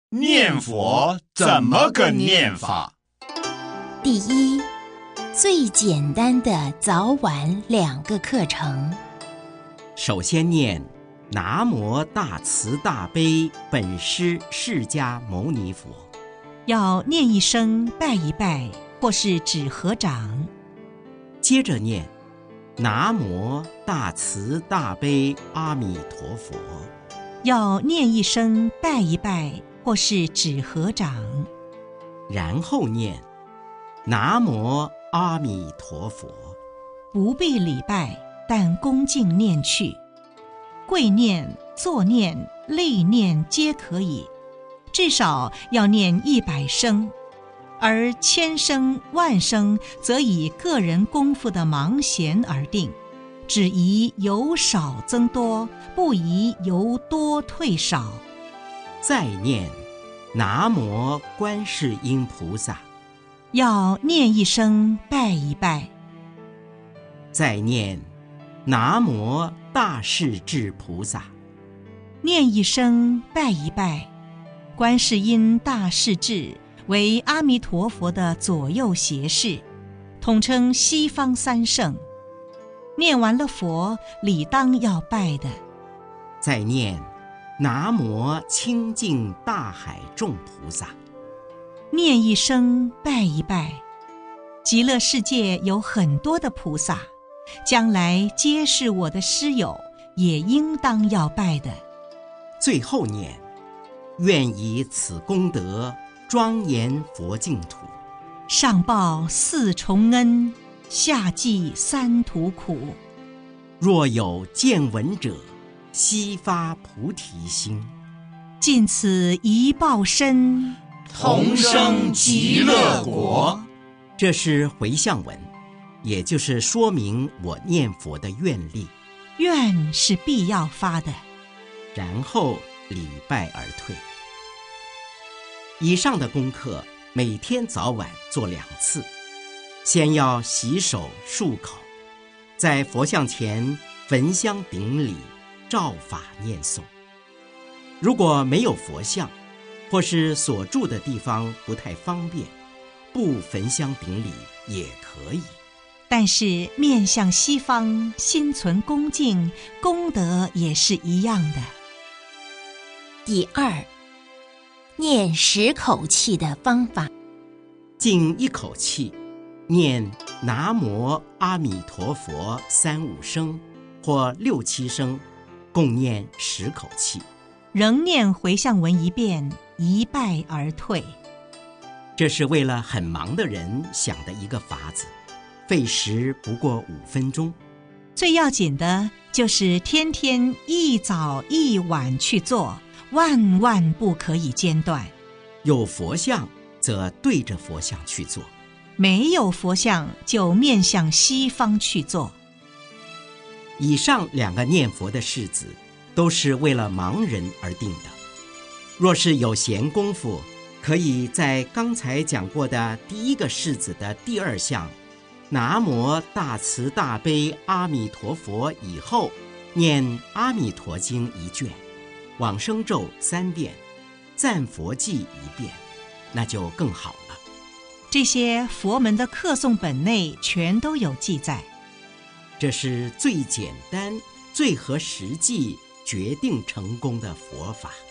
念佛怎么个念法？ 第一，最简单的早晚2个课程。 首先念南无大慈大悲本师释迦牟尼佛， 要念一声拜一拜，或是指合掌。 接着念南无大慈大悲阿弥陀佛， 要念一声拜一拜，或是指合掌。 然后念南无阿弥陀佛， 不必礼拜，但恭敬念去，跪念、坐念、立念皆可以，至少要念100声，而1000声、10000声则以个人功夫的盲弦而定，只宜由少增多，不宜由多退少。 再念南无观世音菩萨， 要念一声拜一拜。 再念南无大势至菩萨， 念一声拜一拜。观世音大势至为阿弥陀佛的左右胁侍，统称西方三圣。念完了佛，理当要拜的。 再念南无清净大海众菩萨， 念一声拜一拜。极乐世界有很多的菩萨，将来皆是我的师友，也应当要拜的。 最后念愿以此功德庄严佛净土， 上报4重恩，下济3途苦。 若有见闻者，悉发菩提心， 尽此一报身， 同生极乐国。 这是回向文，也就是说明我念佛的愿力。 愿是必要发的， 然后礼拜而退。以上的功课每天早晚做2次，先要洗手漱口，在佛像前焚香顶礼，照法念诵。如果没有佛像，或是所住的地方不太方便，不焚香顶礼也可以。 但是面向西方，心存恭敬，功德也是一样的。 第二，念10口气的方法。 静1口气，念南无阿弥陀佛3、5声或6、7声，共念10口气， 仍念回向文1遍，一拜而退。 这是为了很忙的人想的一个法子，费时不过5分钟。 最要紧的就是天天一早一晚去做，万万不可以间断。 有佛像则对着佛像去做， 没有佛像就面向西方去做。 以上2个念佛的式子都是为了盲人而定的。若是有闲工夫，可以在刚才讲过的第1个式子的第2项南无大慈大悲阿弥陀佛以后，念阿弥陀经1卷，往生咒3遍，赞佛偈1遍，那就更好了。 这些佛门的课诵本内全都有记载。 这是最简单、最合实际、决定成功的佛法。